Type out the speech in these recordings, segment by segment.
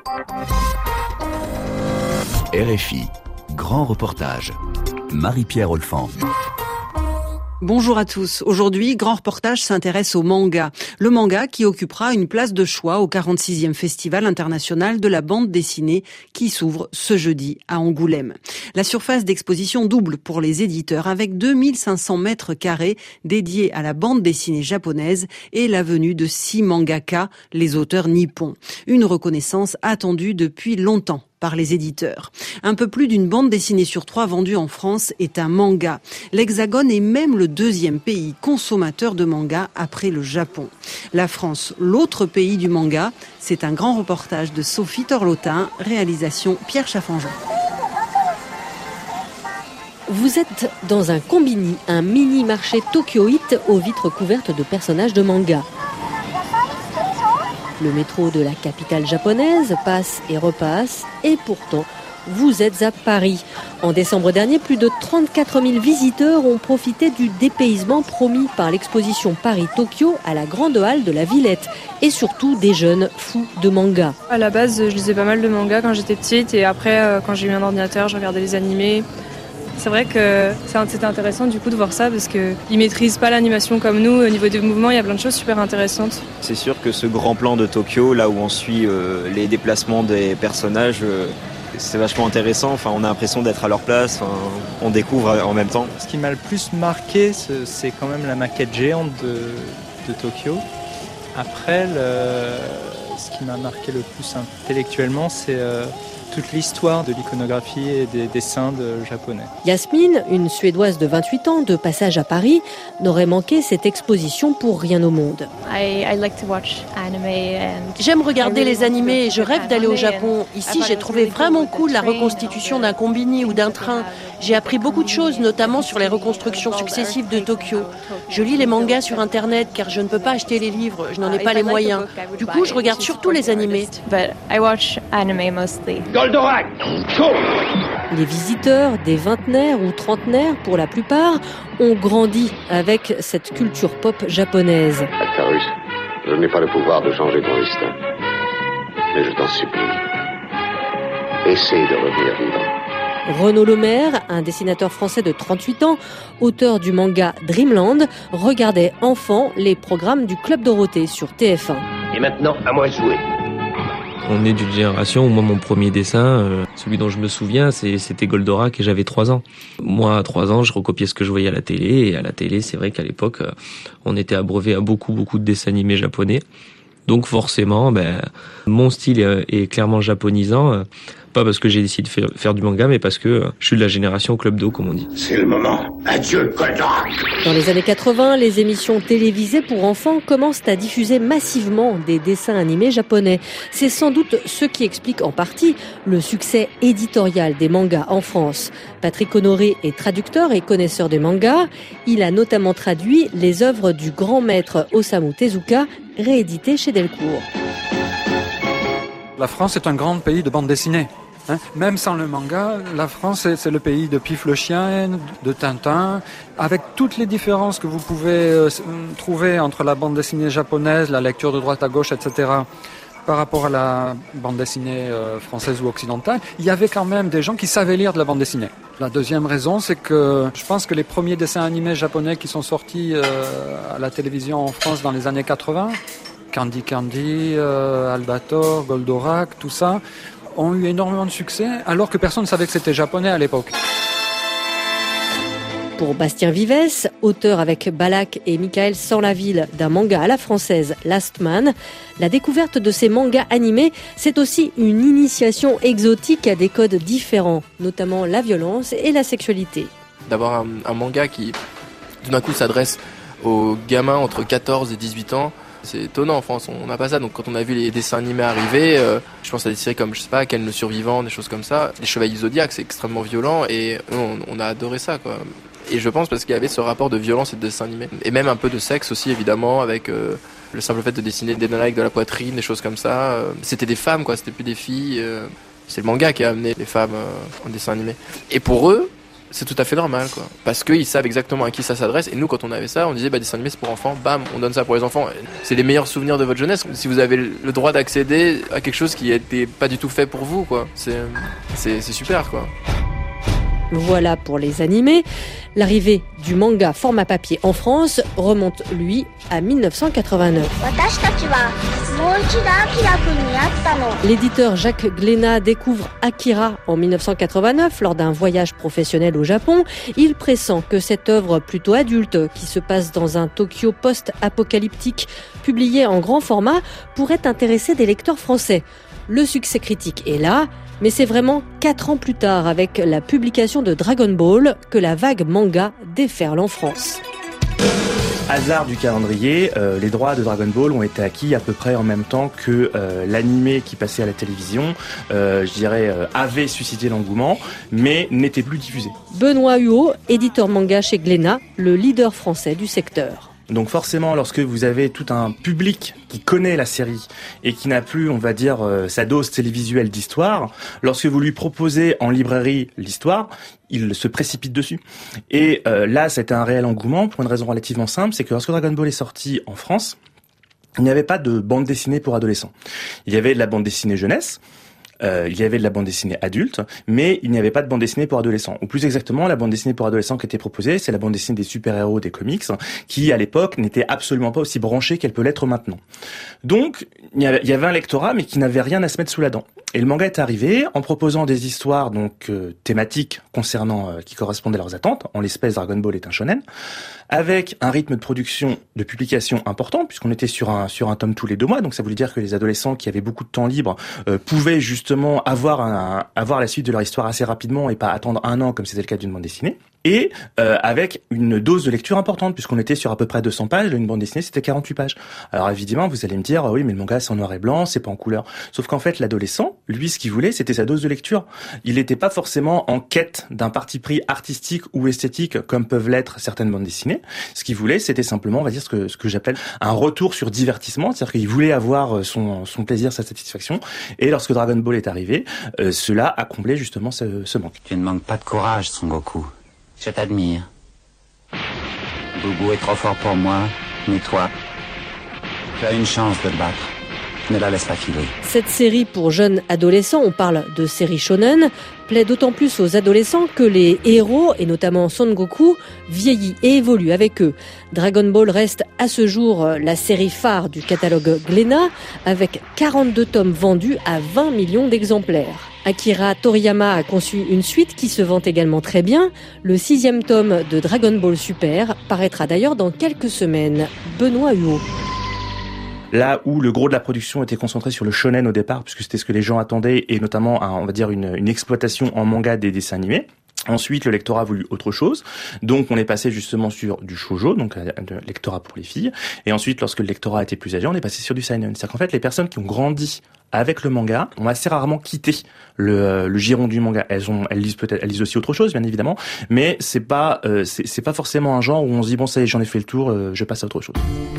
RFI, grand reportage. Marie-Pierre Olfan. Bonjour à tous. Aujourd'hui, grand reportage s'intéresse au manga. Le manga qui occupera une place de choix au 46e Festival international de la bande dessinée qui s'ouvre ce jeudi à Angoulême. La surface d'exposition double pour les éditeurs avec 2500 mètres carrés dédiés à la bande dessinée japonaise et la venue de 6 mangaka, les auteurs nippons. Une reconnaissance attendue depuis longtemps par les éditeurs. Un peu plus d'une bande dessinée sur 3 vendue en France est un manga. L'Hexagone est même le 2e pays consommateur de manga après le Japon. La France, l'autre pays du manga, c'est un grand reportage de Sophie Torlotin, réalisation Pierre Chaffanjon. Vous êtes dans un combini, un mini-marché tokyoïte aux vitres couvertes de personnages de manga. Le métro de la capitale japonaise passe et repasse, et pourtant, vous êtes à Paris. En décembre dernier, plus de 34 000 visiteurs ont profité du dépaysement promis par l'exposition Paris-Tokyo à la grande halle de la Villette, et surtout des jeunes fous de manga. À la base, je lisais pas mal de mangas quand j'étais petite, et après, quand j'ai eu un ordinateur, je regardais les animés. C'est vrai que c'était intéressant du coup de voir ça parce qu'ils maîtrisent pas l'animation comme nous. Au niveau des mouvements, il y a plein de choses super intéressantes. C'est sûr que ce grand plan de Tokyo, là où on suit les déplacements des personnages, c'est vachement intéressant. Enfin, on a l'impression d'être à leur place. Enfin, on découvre en même temps. Ce qui m'a le plus marqué, c'est quand même la maquette géante de Tokyo. Après, ce qui m'a marqué le plus intellectuellement, c'est toute l'histoire de l'iconographie et des dessins japonais. Yasmine, une Suédoise de 28 ans, de passage à Paris, n'aurait manqué cette exposition pour rien au monde. J'aime regarder les animés et je rêve d'aller au Japon. Ici, j'ai trouvé vraiment cool la reconstitution d'un combini ou d'un train. J'ai appris beaucoup de choses, notamment sur les reconstructions successives de Tokyo. Je lis les mangas sur Internet car je ne peux pas acheter les livres, je n'en ai pas les moyens. Du coup, je regarde surtout les animés. Goldorak. Les visiteurs, des vingtenaires ou trentenaires pour la plupart, ont grandi avec cette culture pop japonaise. Actarus, je n'ai pas le pouvoir de changer ton destin. Mais je t'en supplie, essaye de revenir vivant. Renaud Lemaire, un dessinateur français de 38 ans, auteur du manga Dreamland, regardait enfant les programmes du Club Dorothée sur TF1. Et maintenant, à moi de jouer. On est d'une génération où moi mon premier dessin, celui dont je me souviens, c'était Goldorak et j'avais 3 ans. Moi à 3 ans, je recopiais ce que je voyais à la télé et à la télé, c'est vrai qu'à l'époque, on était abreuvé à beaucoup de dessins animés japonais. Donc forcément, mon style est clairement japonisant. Pas parce que j'ai décidé de faire du manga, mais parce que je suis de la génération Club Do, comme on dit. C'est le moment. Adieu, Goldorak. Dans les années 80, les émissions télévisées pour enfants commencent à diffuser massivement des dessins animés japonais. C'est sans doute ce qui explique en partie le succès éditorial des mangas en France. Patrick Honoré est traducteur et connaisseur des mangas. Il a notamment traduit les œuvres du grand maître Osamu Tezuka, rééditées chez Delcourt. La France est un grand pays de bande dessinée. Même sans le manga, la France, c'est le pays de Pif le chien, de Tintin, avec toutes les différences que vous pouvez trouver entre la bande dessinée japonaise, la lecture de droite à gauche, etc., par rapport à la bande dessinée française ou occidentale, il y avait quand même des gens qui savaient lire de la bande dessinée. La deuxième raison, c'est que je pense que les premiers dessins animés japonais qui sont sortis à la télévision en France dans les années 80, Candy Candy, Albator, Goldorak, tout ça, ont eu énormément de succès, alors que personne ne savait que c'était japonais à l'époque. Pour Bastien Vivès, auteur avec Balak et Michael Sanlaville d'un manga à la française Last Man, la découverte de ces mangas animés, c'est aussi une initiation exotique à des codes différents, notamment la violence et la sexualité. D'avoir un manga qui, tout d'un coup, s'adresse aux gamins entre 14 et 18 ans, c'est étonnant en France, on n'a pas ça. Donc quand on a vu les dessins animés arriver, je pense à des séries comme, je sais pas, Ken le Survivant, des choses comme ça. Les Chevaliers Zodiac, c'est extrêmement violent et on a adoré ça, quoi. Et je pense parce qu'il y avait ce rapport de violence et de dessin animé. Et même un peu de sexe aussi, évidemment, avec le simple fait de dessiner des nanas avec de la poitrine, des choses comme ça. C'était des femmes, quoi, c'était plus des filles. C'est le manga qui a amené les femmes en dessin animé. Et pour eux, c'est tout à fait normal, quoi. Parce qu'ils savent exactement à qui ça s'adresse. Et nous, quand on avait ça, on disait, dessin animé, c'est pour enfants. Bam, on donne ça pour les enfants. C'est les meilleurs souvenirs de votre jeunesse. Si vous avez le droit d'accéder à quelque chose qui n'était pas du tout fait pour vous, quoi. C'est super, quoi. Voilà pour les animés. L'arrivée du manga format papier en France remonte, lui, à 1989. L'éditeur Jacques Glénat découvre Akira en 1989 lors d'un voyage professionnel au Japon. Il pressent que cette œuvre plutôt adulte, qui se passe dans un Tokyo post-apocalyptique, publiée en grand format, pourrait intéresser des lecteurs français. Le succès critique est là, mais c'est vraiment 4 ans plus tard, avec la publication de Dragon Ball, que la vague manga déferle en France. Hasard du calendrier, les droits de Dragon Ball ont été acquis à peu près en même temps que l'animé qui passait à la télévision, avait suscité l'engouement, mais n'était plus diffusé. Benoît Huot, éditeur manga chez Glénat, le leader français du secteur. Donc forcément, lorsque vous avez tout un public qui connaît la série et qui n'a plus, on va dire, sa dose télévisuelle d'histoire, lorsque vous lui proposez en librairie l'histoire, il se précipite dessus. Et là, c'était un réel engouement pour une raison relativement simple, c'est que lorsque Dragon Ball est sorti en France, il n'y avait pas de bande dessinée pour adolescents. Il y avait de la bande dessinée jeunesse, il y avait de la bande dessinée adulte, mais il n'y avait pas de bande dessinée pour adolescents. Ou plus exactement, la bande dessinée pour adolescents qui était proposée, c'est la bande dessinée des super-héros, des comics, qui à l'époque n'était absolument pas aussi branchée qu'elle peut l'être maintenant. Donc, il y avait un lectorat, mais qui n'avait rien à se mettre sous la dent. Et le manga est arrivé en proposant des histoires thématiques concernant qui correspondaient à leurs attentes. En l'espèce, Dragon Ball est un shonen, avec un rythme de production, de publication important, puisqu'on était sur un tome tous les 2 mois. Donc ça voulait dire que les adolescents qui avaient beaucoup de temps libre pouvaient justement avoir la suite de leur histoire assez rapidement et pas attendre 1 an comme c'était le cas d'une bande dessinée. Et avec une dose de lecture importante, puisqu'on était sur à peu près 200 pages, une bande dessinée c'était 48 pages. Alors évidemment, vous allez me dire, oui, mais le manga c'est en noir et blanc, c'est pas en couleur. Sauf qu'en fait, l'adolescent, lui, ce qu'il voulait, c'était sa dose de lecture. Il n'était pas forcément en quête d'un parti pris artistique ou esthétique, comme peuvent l'être certaines bandes dessinées. Ce qu'il voulait, c'était simplement, on va dire, ce que j'appelle un retour sur divertissement, c'est-à-dire qu'il voulait avoir son plaisir, sa satisfaction. Et lorsque Dragon Ball est arrivé, cela a comblé justement ce manque. Tu ne manques pas de courage, Son Goku. Je t'admire. Boubou est trop fort pour moi, mais toi, tu as une chance de le battre. Ne la laisse pas filer. Cette série pour jeunes adolescents, on parle de série shonen, plaît d'autant plus aux adolescents que les héros, et notamment Son Goku, vieillit et évolue avec eux. Dragon Ball reste à ce jour la série phare du catalogue Glénat, avec 42 tomes vendus à 20 millions d'exemplaires. Akira Toriyama a conçu une suite qui se vend également très bien. Le 6e tome de Dragon Ball Super paraîtra d'ailleurs dans quelques semaines. Benoît Huot. Là où le gros de la production était concentré sur le shonen au départ, puisque c'était ce que les gens attendaient, et notamment, on va dire, une exploitation en manga des dessins animés. Ensuite, le lectorat a voulu autre chose. Donc, on est passé justement sur du shoujo, donc un lectorat pour les filles. Et ensuite, lorsque le lectorat était plus âgé, on est passé sur du seinen. C'est-à-dire qu'en fait, les personnes qui ont grandi avec le manga ont assez rarement quitté le giron du manga. Elles lisent aussi autre chose, bien évidemment, mais c'est pas forcément un genre où on se dit bon, ça y est, j'en ai fait le tour, je passe à autre chose.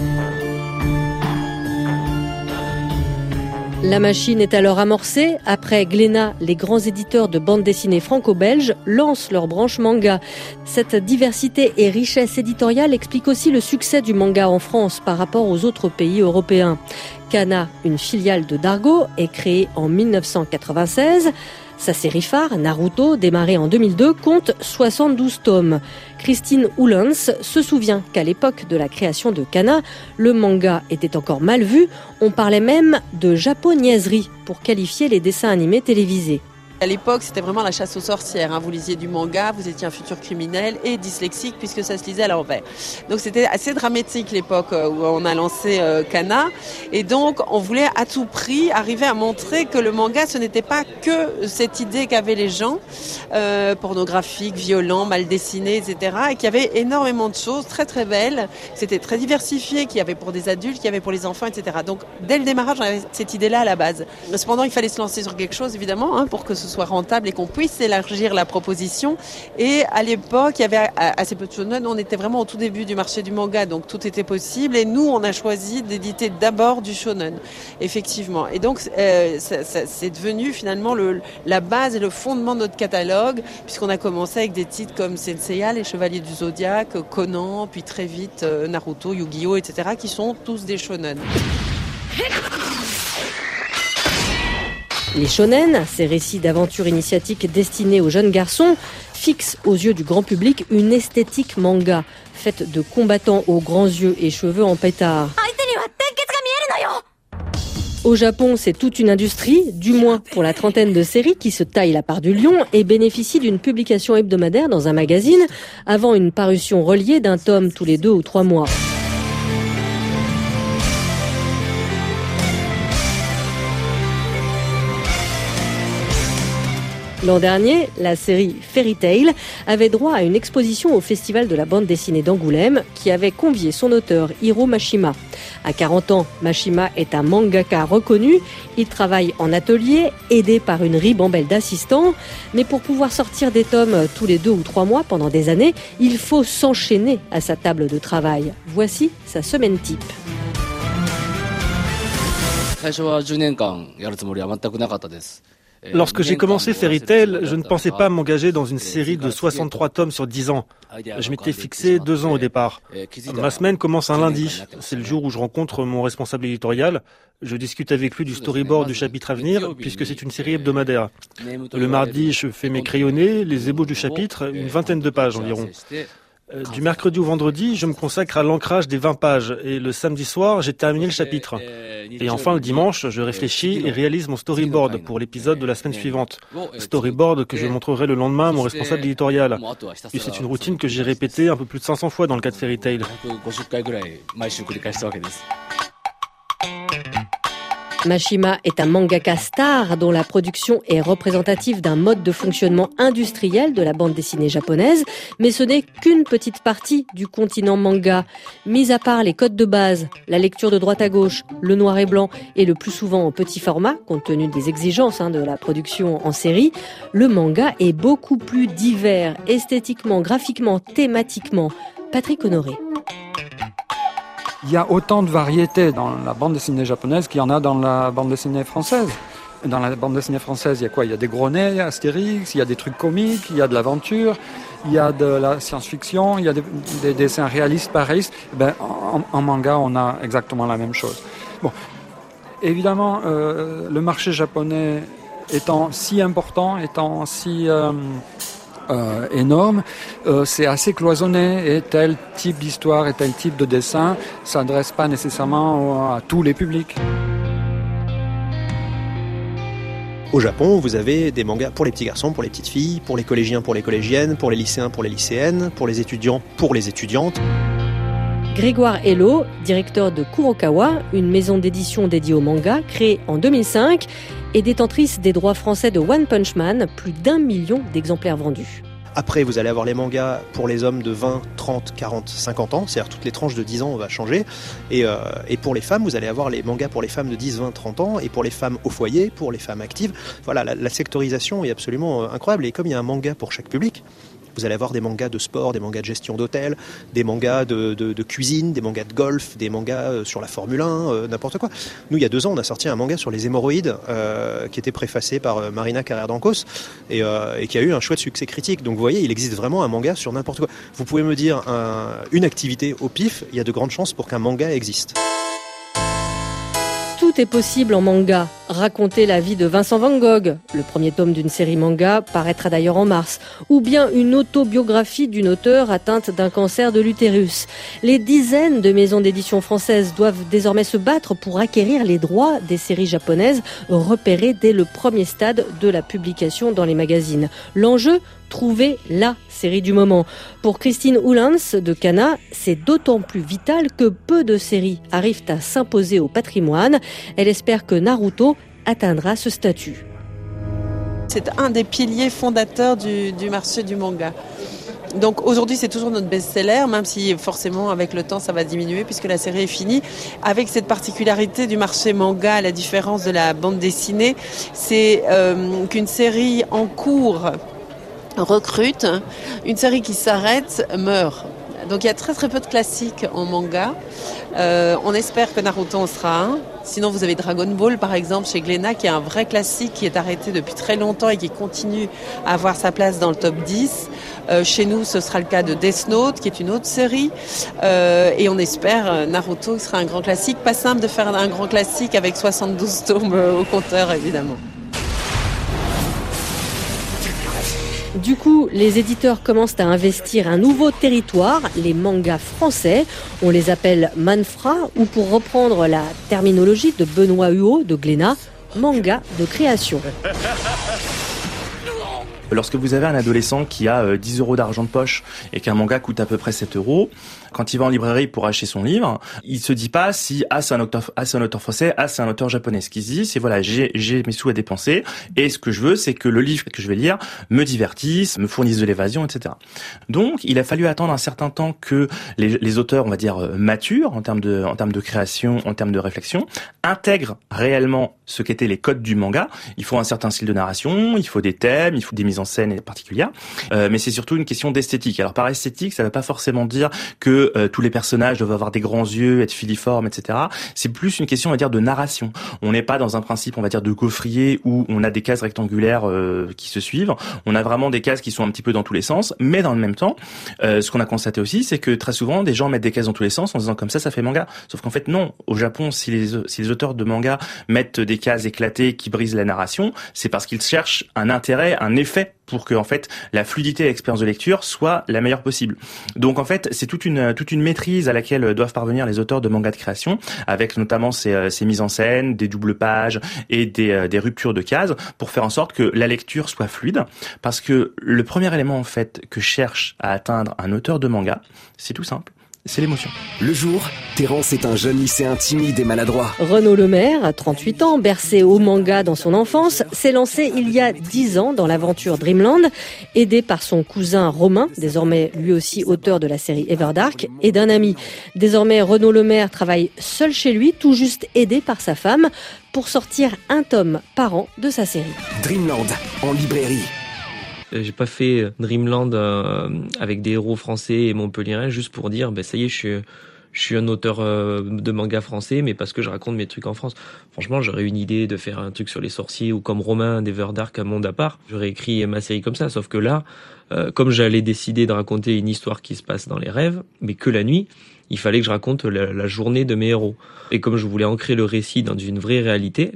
La machine est alors amorcée. Après Glénat, les grands éditeurs de bande dessinée franco-belges lancent leur branche manga. Cette diversité et richesse éditoriale explique aussi le succès du manga en France par rapport aux autres pays européens. Kana, une filiale de Dargo, est créée en 1996. Sa série phare, Naruto, démarrée en 2002, compte 72 tomes. Christine Oulens se souvient qu'à l'époque de la création de Kana, le manga était encore mal vu. On parlait même de japonaiserie pour qualifier les dessins animés télévisés. À l'époque, c'était vraiment la chasse aux sorcières. Vous lisiez du manga, vous étiez un futur criminel et dyslexique puisque ça se lisait à l'envers. Donc c'était assez dramatique l'époque où on a lancé Kana. Et donc on voulait à tout prix arriver à montrer que le manga, ce n'était pas que cette idée qu'avaient les gens, pornographique, violent, mal dessiné, etc. Et qu'il y avait énormément de choses très très belles. C'était très diversifié, qu'il y avait pour des adultes, qu'il y avait pour les enfants, etc. Donc dès le démarrage, on avait cette idée-là à la base. Cependant, il fallait se lancer sur quelque chose, évidemment, pour que ce ce soit rentable et qu'on puisse élargir la proposition. Et à l'époque, il y avait assez peu de shonen. On était vraiment au tout début du marché du manga, donc tout était possible. Et nous, on a choisi d'éditer d'abord du shonen, effectivement. Et donc, c'est devenu finalement la base et le fondement de notre catalogue, puisqu'on a commencé avec des titres comme Senseiya, Les Chevaliers du Zodiaque, Conan, puis très vite Naruto, Yu-Gi-Oh, etc., qui sont tous des shonen. Les shonen, ces récits d'aventure initiatique destinés aux jeunes garçons, fixent aux yeux du grand public une esthétique manga, faite de combattants aux grands yeux et cheveux en pétard. Au Japon, c'est toute une industrie, du moins pour la trentaine de séries qui se taillent la part du lion et bénéficient d'une publication hebdomadaire dans un magazine avant une parution reliée d'un tome tous les 2 ou 3 mois. L'an dernier, la série Fairy Tail avait droit à une exposition au Festival de la bande dessinée d'Angoulême qui avait convié son auteur Hiro Mashima. À 40 ans, Mashima est un mangaka reconnu. Il travaille en atelier, aidé par une ribambelle d'assistants. Mais pour pouvoir sortir des tomes tous les 2 ou 3 mois pendant des années, il faut s'enchaîner à sa table de travail. Voici sa semaine type. Lorsque j'ai commencé Fairy Tail, je ne pensais pas m'engager dans une série de 63 tomes sur 10 ans. Je m'étais fixé 2 ans au départ. Ma semaine commence un lundi. C'est le jour où je rencontre mon responsable éditorial. Je discute avec lui du storyboard du chapitre à venir, puisque c'est une série hebdomadaire. Le mardi, je fais mes crayonnés, les ébauches du chapitre, une vingtaine de pages environ. Du mercredi au vendredi, je me consacre à l'ancrage des 20 pages et le samedi soir, j'ai terminé le chapitre. Et enfin, le dimanche, je réfléchis et réalise mon storyboard pour l'épisode de la semaine suivante. Storyboard que je montrerai le lendemain à mon responsable éditorial. Et c'est une routine que j'ai répétée un peu plus de 500 fois dans le cas de Fairy Tail. Mashima est un mangaka star dont la production est représentative d'un mode de fonctionnement industriel de la bande dessinée japonaise, mais ce n'est qu'une petite partie du continent manga. Mis à part les codes de base, la lecture de droite à gauche, le noir et blanc et le plus souvent en petit format, compte tenu des exigences de la production en série, le manga est beaucoup plus divers, esthétiquement, graphiquement, thématiquement. Patrick Honoré. Il y a autant de variétés dans la bande dessinée japonaise qu'il y en a dans la bande dessinée française. Dans la bande dessinée française, il y a quoi? Il y a des gros nez, Astérix, il y a des trucs comiques, il y a de l'aventure, il y a de la science-fiction, il y a des dessins réalistes, pas réalistes. En manga, on a exactement la même chose. Bon, évidemment, le marché japonais étant si important, étant si énorme, c'est assez cloisonné et tel type d'histoire et tel type de dessin s'adresse pas nécessairement à tous les publics. Au Japon, vous avez des mangas pour les petits garçons, pour les petites filles, pour les collégiens, pour les collégiennes, pour les lycéens, pour les lycéennes, pour les étudiants, pour les étudiantes. Grégoire Hello, directeur de Kurokawa, une maison d'édition dédiée au manga, créée en 2005 et détentrice des droits français de One Punch Man, plus d'1 million d'exemplaires vendus. Après, vous allez avoir les mangas pour les hommes de 20, 30, 40, 50 ans, c'est-à-dire toutes les tranches de 10 ans, on va changer. Et pour les femmes, vous allez avoir les mangas pour les femmes de 10, 20, 30 ans, et pour les femmes au foyer, pour les femmes actives. Voilà, la sectorisation est absolument incroyable, et comme il y a un manga pour chaque public, vous allez avoir des mangas de sport, des mangas de gestion d'hôtel, des mangas de cuisine, des mangas de golf, des mangas sur la Formule 1, n'importe quoi. Nous, il y a 2 ans, on a sorti un manga sur les hémorroïdes qui était préfacé par Marina Carrère-Dancos et qui a eu un chouette succès critique. Donc vous voyez, il existe vraiment un manga sur n'importe quoi. Vous pouvez me dire une activité au pif, il y a de grandes chances pour qu'un manga existe. Tout est possible en manga. Raconter la vie de Vincent Van Gogh, le premier tome d'une série manga, paraîtra d'ailleurs en mars, ou bien une autobiographie d'une auteure atteinte d'un cancer de l'utérus. Les dizaines de maisons d'édition françaises doivent désormais se battre pour acquérir les droits des séries japonaises repérées dès le premier stade de la publication dans les magazines. L'enjeu, trouver la série du moment. Pour Christine Oulens de Kana, c'est d'autant plus vital que peu de séries arrivent à s'imposer au patrimoine. Elle espère que Naruto atteindra ce statut. C'est un des piliers fondateurs du marché du manga. Donc aujourd'hui, c'est toujours notre best-seller, même si forcément avec le temps ça va diminuer puisque la série est finie. Avec cette particularité du marché manga, à la différence de la bande dessinée, c'est qu'une série en cours recrute, une série qui s'arrête meurt. Donc il y a très très peu de classiques en manga. On espère que Naruto en sera un. Sinon vous avez Dragon Ball par exemple chez Glénat qui est un vrai classique qui est arrêté depuis très longtemps et qui continue à avoir sa place dans le top 10. Chez nous ce sera le cas de Death Note qui est une autre série. Et on espère Naruto qui sera un grand classique. Pas simple de faire un grand classique avec 72 tomes au compteur évidemment. Du coup, les éditeurs commencent à investir un nouveau territoire, les mangas français. On les appelle manfra, ou pour reprendre la terminologie de Benoît Huot de Glénat, manga de création. Lorsque vous avez un adolescent qui a 10 euros d'argent de poche et qu'un manga coûte à peu près 7 euros, quand il va en librairie pour acheter son livre, il se dit pas si c'est un auteur français, c'est un auteur japonais. Ce qu'il se dit, c'est voilà, j'ai mes sous à dépenser et ce que je veux, c'est que le livre que je vais lire me divertisse, me fournisse de l'évasion, etc. Donc, il a fallu attendre un certain temps que les auteurs, on va dire, matures en termes de création, en termes de réflexion, intègrent réellement ce qu'étaient les codes du manga. Il faut un certain style de narration, il faut des thèmes, il faut des mises en scène particulières, mais c'est surtout une question d'esthétique. Alors par esthétique, ça ne veut pas forcément dire que tous les personnages doivent avoir des grands yeux, être filiformes, etc. C'est plus une question, on va dire, de narration. On n'est pas dans un principe, on va dire, de gaufrier où on a des cases rectangulaires qui se suivent. On a vraiment des cases qui sont un petit peu dans tous les sens, mais dans le même temps, ce qu'on a constaté aussi, c'est que très souvent, des gens mettent des cases dans tous les sens en disant comme ça fait manga. Sauf qu'en fait, non. Au Japon, si les auteurs de manga mettent des cases éclatées qui brisent la narration, c'est parce qu'ils cherchent un intérêt, un effet pour que en fait la fluidité et l'expérience de lecture soit la meilleure possible. Donc en fait, c'est toute une maîtrise à laquelle doivent parvenir les auteurs de manga de création, avec notamment ces mises en scène, des doubles pages et des ruptures de cases pour faire en sorte que la lecture soit fluide, parce que le premier élément en fait que cherche à atteindre un auteur de manga, c'est tout simple. C'est l'émotion. Le jour, Terence est un jeune lycéen timide et maladroit. Renaud Lemaire, 38 ans, bercé au manga dans son enfance, s'est lancé il y a 10 ans dans l'aventure Dreamland, aidé par son cousin Romain, désormais lui aussi auteur de la série Everdark, et d'un ami. Désormais, Renaud Lemaire travaille seul chez lui, tout juste aidé par sa femme, pour sortir un tome par an de sa série. Dreamland, en librairie. J'ai pas fait Dreamland avec des héros français et montpelliérains juste pour dire ça y est, je suis un auteur de manga français, mais parce que je raconte mes trucs en France. Franchement, j'aurais une idée de faire un truc sur les sorciers ou comme Romain d'Everdark, un monde à part. J'aurais écrit ma série comme ça, sauf que là, comme j'allais décider de raconter une histoire qui se passe dans les rêves, mais que la nuit, il fallait que je raconte la journée de mes héros. Et comme je voulais ancrer le récit dans une vraie réalité,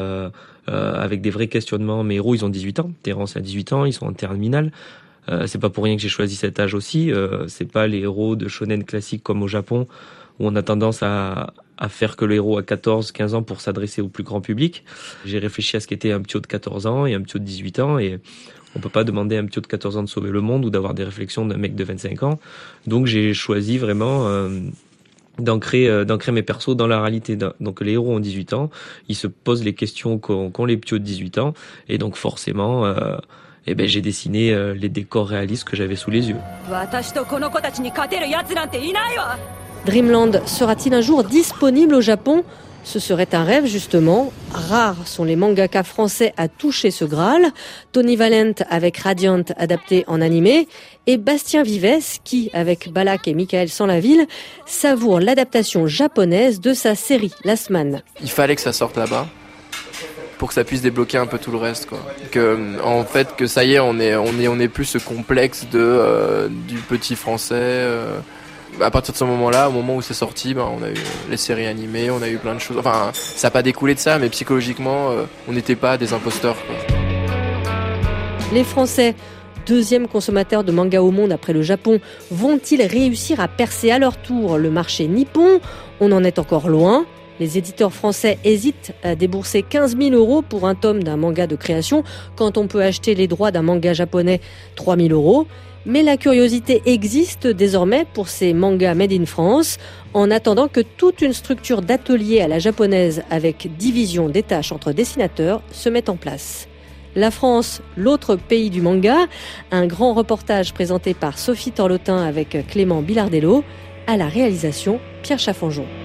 avec des vrais questionnements, mes héros, ils ont 18 ans. Terence a 18 ans, ils sont en terminale. C'est pas pour rien que j'ai choisi cet âge aussi. C'est pas les héros de shonen classiques comme au Japon, où on a tendance à faire que le héros a 14, 15 ans pour s'adresser au plus grand public. J'ai réfléchi à ce qu'était un petit de 14 ans et un petit de 18 ans, et on peut pas demander à un petit de 14 ans de sauver le monde ou d'avoir des réflexions d'un mec de 25 ans. Donc j'ai choisi vraiment d'ancrer mes persos dans la réalité. Donc les héros ont 18 ans, ils se posent les questions qu'ont les petits de 18 ans, et donc forcément j'ai dessiné les décors réalistes que j'avais sous les yeux. Dreamland sera-t-il un jour disponible au Japon ? Ce serait un rêve, justement. Rares sont les mangaka français à toucher ce Graal. Tony Valent avec Radiant adapté en animé, et Bastien Vives qui, avec Balak et Michael Sanlaville, savoure l'adaptation japonaise de sa série Last Man. Il fallait que ça sorte là-bas pour que ça puisse débloquer un peu tout le reste, quoi. Que ça y est, on est plus ce complexe du petit français. À partir de ce moment-là, au moment où c'est sorti, on a eu les séries animées, on a eu plein de choses. Enfin, ça n'a pas découlé de ça, mais psychologiquement, on n'était pas des imposteurs, quoi. Les Français, deuxième consommateur de manga au monde après le Japon, vont-ils réussir à percer à leur tour le marché nippon ? On en est encore loin. Les éditeurs français hésitent à débourser 15 000 € pour un tome d'un manga de création, quand on peut acheter les droits d'un manga japonais 3 000 €. Mais la curiosité existe désormais pour ces mangas made in France, en attendant que toute une structure d'atelier à la japonaise avec division des tâches entre dessinateurs se mette en place. La France, l'autre pays du manga. Un grand reportage présenté par Sophie Torlotin avec Clément Bilardello. À la réalisation, Pierre Chaffanjon.